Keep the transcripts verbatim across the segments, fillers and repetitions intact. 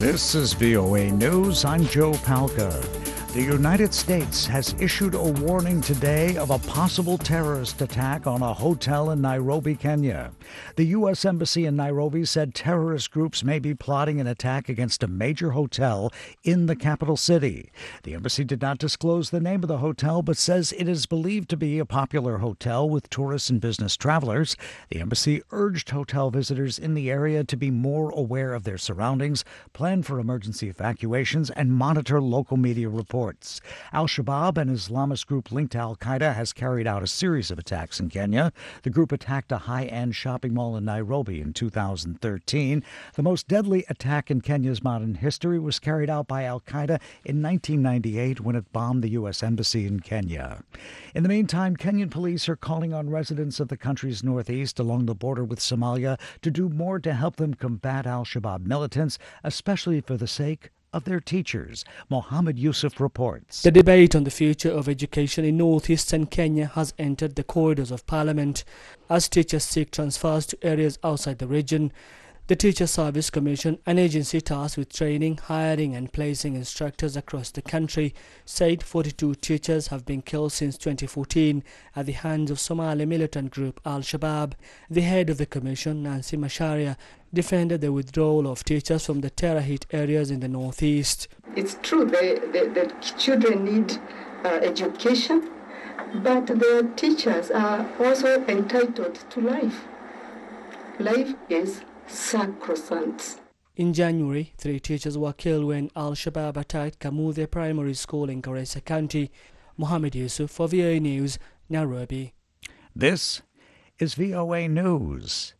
This is V O A News. I'm Joe Palca. The United States has issued a warning today of a possible terrorist attack on a hotel in Nairobi, Kenya. The U S Embassy in Nairobi said terrorist groups may be plotting an attack against a major hotel in the capital city. The embassy did not disclose the name of the hotel, but says it is believed to be a popular hotel with tourists and business travelers. The embassy urged hotel visitors in the area to be more aware of their surroundings, plan for emergency evacuations, and monitor local media reports. Al-Shabaab, an Islamist group linked to al-Qaeda, has carried out a series of attacks in Kenya. The group attacked a high-end shopping mall in Nairobi in two thousand thirteen. The most deadly attack in Kenya's modern history was carried out by al-Qaeda in nineteen ninety-eight when it bombed the U S Embassy in Kenya. In the meantime, Kenyan police are calling on residents of the country's northeast along the border with Somalia to do more to help them combat al-Shabaab militants, especially for the sake of their teachers. Mohammed Yusuf reports. The debate on the future of education in northeastern Kenya has entered the corridors of parliament as teachers seek transfers to areas outside the region. The Teacher Service Commission, an agency tasked with training, hiring and placing instructors across the country, said forty-two teachers have been killed since twenty fourteen at the hands of Somali militant group Al-Shabaab. The head of the commission, Nancy Macharia, defended the withdrawal of teachers from the terror-hit areas in the northeast. It's true the, the, the children need uh, education, but the teachers are also entitled to life. Life is sacrosanct. In January, three teachers were killed when Al-Shabaab attacked Kamuthe Primary School in Garissa County. Mohammed Yusuf for V O A News, Nairobi. This is V O A News.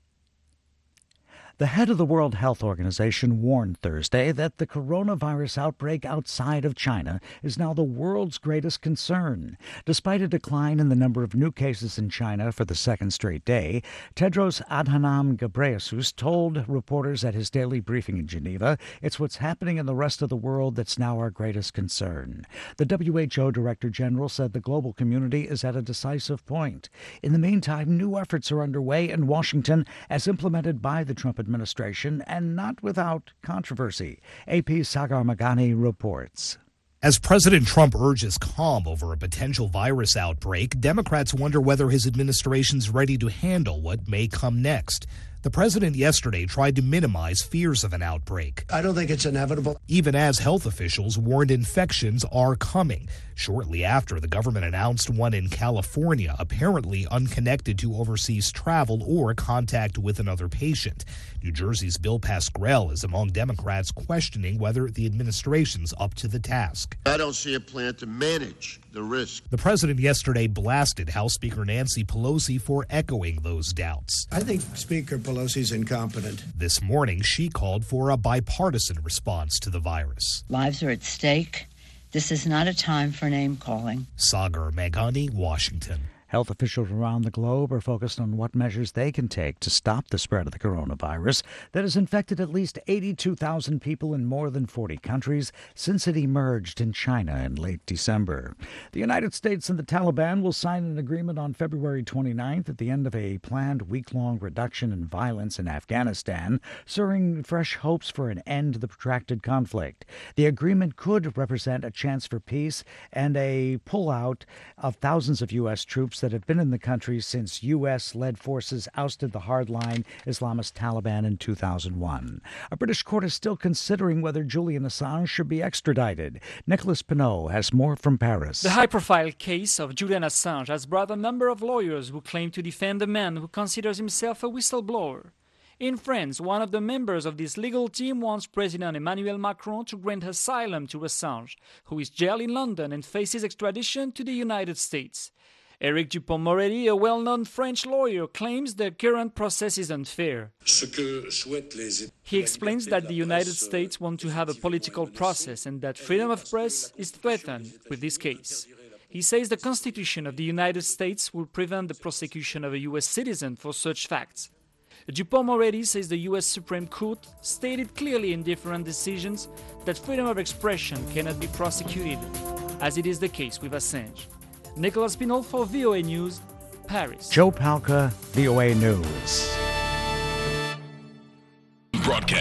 The head of the World Health Organization warned Thursday that the coronavirus outbreak outside of China is now the world's greatest concern. Despite a decline in the number of new cases in China for the second straight day, Tedros Adhanom Ghebreyesus told reporters at his daily briefing in Geneva, "It's what's happening in the rest of the world that's now our greatest concern." The W H O Director General said the global community is at a decisive point. In the meantime, new efforts are underway in Washington as implemented by the Trump administration. administration and not without controversy. A P's Sagar Magani reports. As President Trump urges calm over a potential virus outbreak, Democrats wonder whether his administration's ready to handle what may come next. The president yesterday tried to minimize fears of an outbreak. I don't think it's inevitable. Even as health officials warned infections are coming. Shortly after, the government announced one in California, apparently unconnected to overseas travel or contact with another patient. New Jersey's Bill Pascrell is among Democrats questioning whether the administration's up to the task. I don't see a plan to manage the risk. The president yesterday blasted House Speaker Nancy Pelosi for echoing those doubts. I think Speaker Pelosi's incompetent. This morning, she called for a bipartisan response to the virus. Lives are at stake. This is not a time for name-calling. Sagar Meghani, Washington. Health officials around the globe are focused on what measures they can take to stop the spread of the coronavirus that has infected at least eighty-two thousand people in more than forty countries since it emerged in China in late December. The United States and the Taliban will sign an agreement on February twenty-ninth at the end of a planned week-long reduction in violence in Afghanistan, stirring fresh hopes for an end to the protracted conflict. The agreement could represent a chance for peace and a pullout of thousands of U S troops that have been in the country since U S-led forces ousted the hardline Islamist Taliban in two thousand one. A British court is still considering whether Julian Assange should be extradited. Nicholas Pinot has more from Paris. The high-profile case of Julian Assange has brought a number of lawyers who claim to defend a man who considers himself a whistleblower. In France, one of the members of this legal team wants President Emmanuel Macron to grant asylum to Assange, who is jailed in London and faces extradition to the United States. Eric Dupond-Moretti, a well-known French lawyer, claims the current process is unfair. He explains that the United States want to have a political process and that freedom of press is threatened with this case. He says the Constitution of the United States will prevent the prosecution of a U S citizen for such facts. Dupond-Moretti says the U S Supreme Court stated clearly in different decisions that freedom of expression cannot be prosecuted, as it is the case with Assange. Nicholas Pinot for V O A News, Paris. Joe Palca, V O A News. Broadcast.